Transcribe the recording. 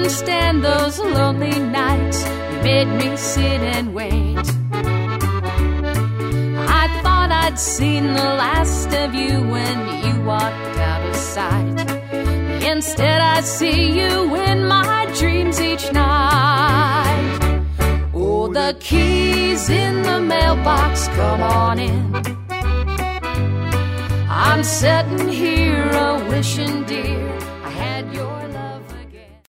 couldn't stand those lonely nights. You made me sit and wait. I thought I'd seen the last of you when you walked out of sight. Instead I see you in my dreams each night. Oh, the key's in the mailbox, come on in. I'm sitting here a-wishing, dear, I had your